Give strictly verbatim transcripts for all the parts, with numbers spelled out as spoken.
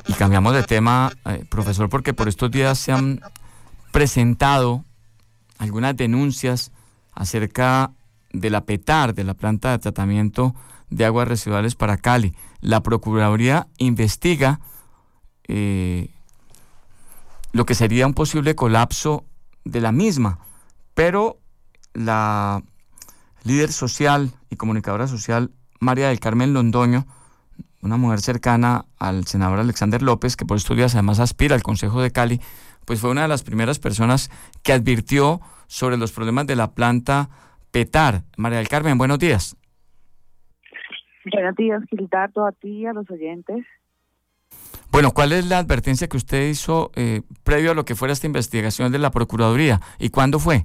Y cambiamos de tema, eh, profesor, porque por estos días se han presentado algunas denuncias acerca de la PETAR, de la planta de tratamiento de aguas residuales para Cali. La Procuraduría investiga eh, lo que sería un posible colapso de la misma, pero la líder social y comunicadora social María del Carmen Londoño, una mujer cercana al senador Alexander López, que por estos días además aspira al Consejo de Cali, pues fue una de las primeras personas que advirtió sobre los problemas de la planta PETAR. María del Carmen, buenos días. Buenos días, Gildardo, a ti y a los oyentes. Bueno, ¿cuál es la advertencia que usted hizo eh, previo a lo que fuera esta investigación de la Procuraduría? ¿Y cuándo fue?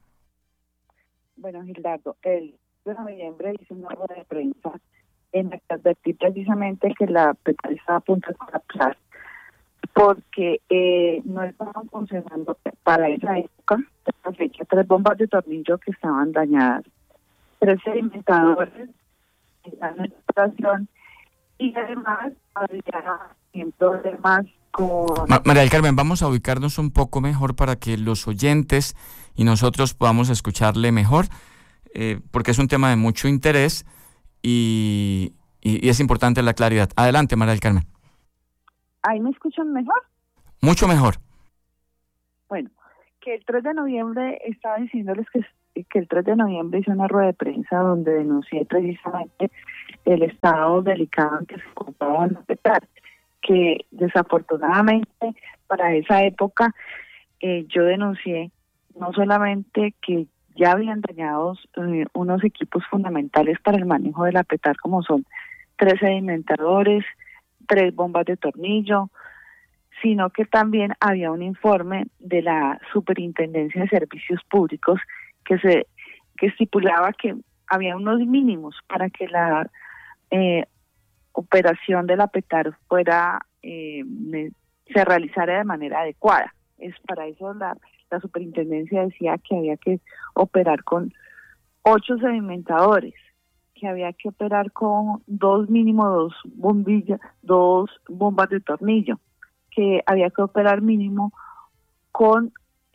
Bueno, Gildardo, el de noviembre hice una rueda de prensa en la que advertí precisamente que la PETAR estaba a punto de colapsar, porque eh, no estaban conservando para esa época, esa fecha, tres bombas de tornillo que estaban dañadas, tres sedimentadores que están en operación, y además había problemas con... Ma- María del Carmen, vamos a ubicarnos un poco mejor para que los oyentes y nosotros podamos escucharle mejor, eh, porque es un tema de mucho interés y, y, y es importante la claridad. Adelante, María del Carmen. ¿Ahí me escuchan mejor? Mucho mejor. Bueno, que el tres de noviembre estaba diciéndoles que, que el tres de noviembre hice una rueda de prensa donde denuncié precisamente el estado delicado en que se encontraba la PETAR, que desafortunadamente para esa época eh, yo denuncié no solamente que ya habían dañado eh, unos equipos fundamentales para el manejo de la PETAR, como son tres sedimentadores, tres bombas de tornillo, sino que también había un informe de la Superintendencia de Servicios Públicos que se que estipulaba que había unos mínimos para que la eh, operación de la PETAR fuera eh, se realizara de manera adecuada. Es para eso la, la Superintendencia decía que había que operar con ocho sedimentadores, que había que operar con dos mínimo dos bombillas, dos bombas de tornillo, que había que operar mínimo con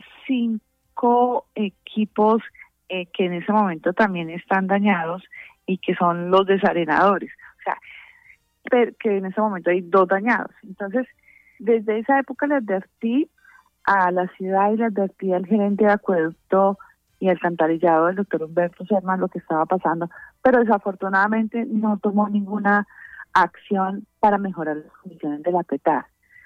cinco equipos eh, que en ese momento también están dañados y que son los desarenadores, o sea, pero que en ese momento hay dos dañados. Entonces, desde esa época le advertí a la ciudad y le advertí al gerente de acueducto y alcantarillado, el doctor Humberto Serna, lo que estaba pasando, pero desafortunadamente no tomó ninguna acción para mejorar las condiciones de la PETAR.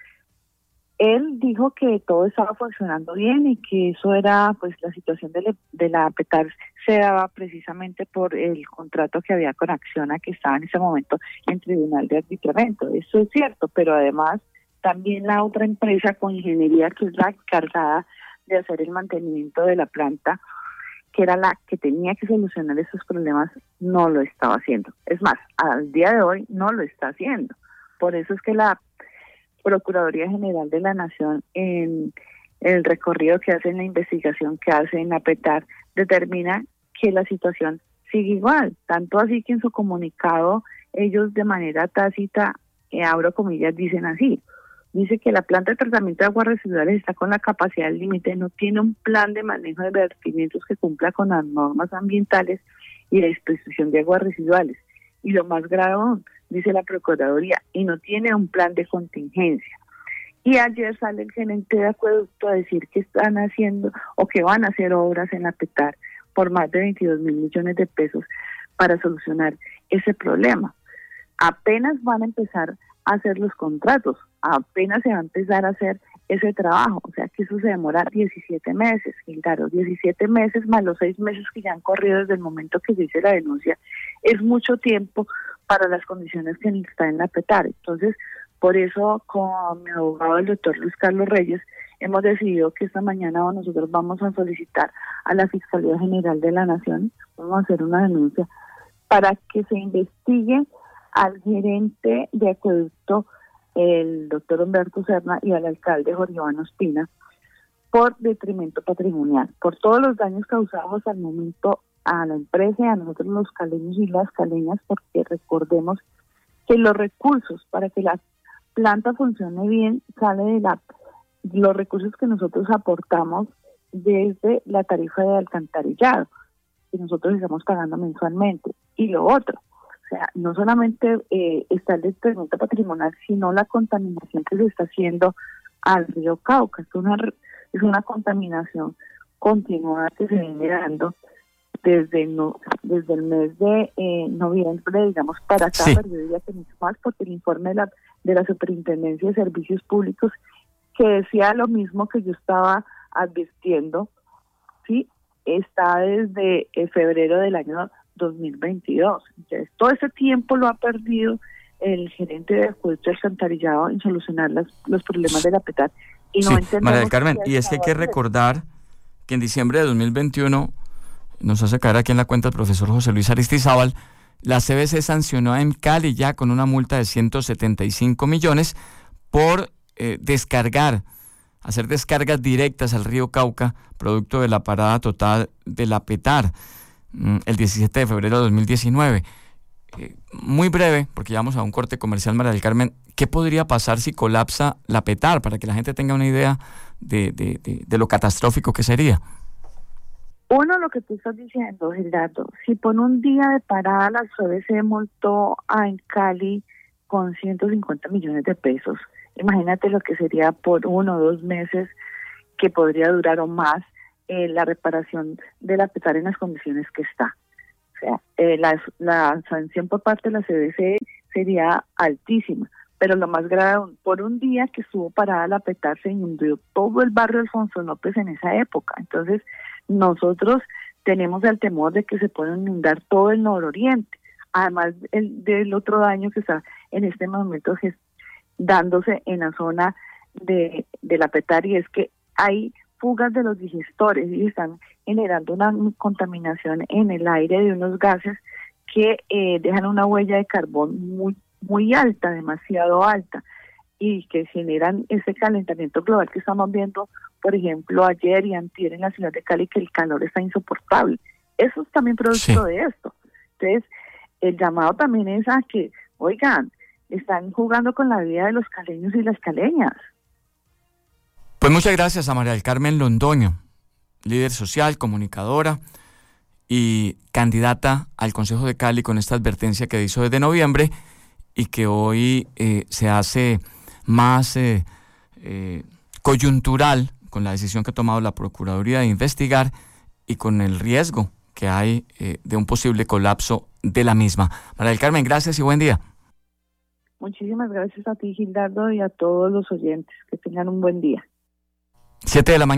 Él dijo que todo estaba funcionando bien y que eso era, pues la situación de, le, de la PETAR se daba precisamente por el contrato que había con Acciona, que estaba en ese momento en tribunal de arbitramiento. Eso es cierto, pero además también la otra empresa con ingeniería, que es la encargada de hacer el mantenimiento de la planta, que era la que tenía que solucionar esos problemas, no lo estaba haciendo. Es más, al día de hoy no lo está haciendo. Por eso es que la Procuraduría General de la Nación, en el recorrido que hace, en la investigación que hace en la PETAR, determina que la situación sigue igual. Tanto así que en su comunicado ellos de manera tácita, eh, abro comillas, dicen así. Dice que la planta de tratamiento de aguas residuales está con la capacidad del límite, no tiene un plan de manejo de vertimientos que cumpla con las normas ambientales y de distribución de aguas residuales. Y lo más grave aún, dice la Procuraduría, y no tiene un plan de contingencia. Y ayer sale el gerente de acueducto a decir que están haciendo o que van a hacer obras en la PETAR por más de veintidós mil millones de pesos para solucionar ese problema. Apenas van a empezar a hacer los contratos, apenas se va a empezar a hacer ese trabajo, o sea que eso se demora diecisiete meses, y claro, diecisiete meses más los seis meses que ya han corrido desde el momento que se hizo la denuncia, es mucho tiempo para las condiciones que está en la PETAR. Entonces, por eso con mi abogado, el doctor Luis Carlos Reyes, hemos decidido que esta mañana nosotros vamos a solicitar a la Fiscalía General de la Nación, vamos a hacer una denuncia para que se investigue al gerente de acueducto, el doctor Humberto Serna, y al alcalde Jorge Iván Ospina, por detrimento patrimonial, por todos los daños causados al momento a la empresa y a nosotros los caleños y las caleñas, porque recordemos que los recursos para que la planta funcione bien sale de la los recursos que nosotros aportamos desde la tarifa de alcantarillado, que nosotros estamos pagando mensualmente. Y lo otro, o sea, no solamente eh, está el desprendimiento patrimonial, sino la contaminación que se está haciendo al río Cauca. Es una, es una contaminación continuada que se viene dando desde no, desde el mes de eh, noviembre, digamos, para acá, Sí. pero yo diría que mucho más, porque el informe de la, de la Superintendencia de Servicios Públicos, que decía lo mismo que yo estaba advirtiendo, sí, está desde eh, febrero del año dos mil veintidós. Entonces, todo ese tiempo lo ha perdido el gerente de acueducto alcantarillado en solucionar las, los problemas de la PETAR. Y no Sí, entendemos María del Carmen, qué y es que hay que hasta ahora- recordar que en diciembre de dos mil veintiuno, nos hace caer aquí en la cuenta el profesor José Luis Aristizábal, la C B C sancionó en Cali ya con una multa de ciento setenta y cinco millones por eh, descargar, hacer descargas directas al río Cauca, producto de la parada total de la PETAR, mm, el diecisiete de febrero de dos mil diecinueve. Eh, muy breve, porque ya vamos a un corte comercial, María del Carmen, ¿qué podría pasar si colapsa la PETAR? Para que la gente tenga una idea de, de, de, de lo catastrófico que sería. Uno, lo que tú estás diciendo, Gildardo, si por un día de parada la C B C multó a en Cali con ciento cincuenta millones de pesos, imagínate lo que sería por uno o dos meses que podría durar o más eh, la reparación de la PETAR en las condiciones que está. O sea, eh, la, la sanción por parte de la C B C sería altísima, pero lo más grave aún, por un día que estuvo parada la PETAR se inundó todo el barrio Alfonso López en esa época. Entonces, nosotros tenemos el temor de que se pueda inundar todo el nororiente, además el, del otro daño que está en este momento dándose en la zona de, de la PETAR, y es que hay fugas de los digestores y están generando una contaminación en el aire de unos gases que eh, dejan una huella de carbón muy muy alta, demasiado alta, y que generan ese calentamiento global que estamos viendo, por ejemplo, ayer y antier en la ciudad de Cali, que el calor está insoportable. Eso es también producto Sí. de esto. Entonces, el llamado también es a que, oigan, están jugando con la vida de los caleños y las caleñas. Pues muchas gracias a María del Carmen Londoño, líder social, comunicadora y candidata al Consejo de Cali, con esta advertencia que hizo desde noviembre y que hoy eh, se hace más eh, eh, coyuntural con la decisión que ha tomado la Procuraduría de investigar y con el riesgo que hay eh, de un posible colapso de la misma. María del Carmen, gracias y buen día. Muchísimas gracias a ti, Gildardo, y a todos los oyentes. Que tengan un buen día. Siete de la mañana.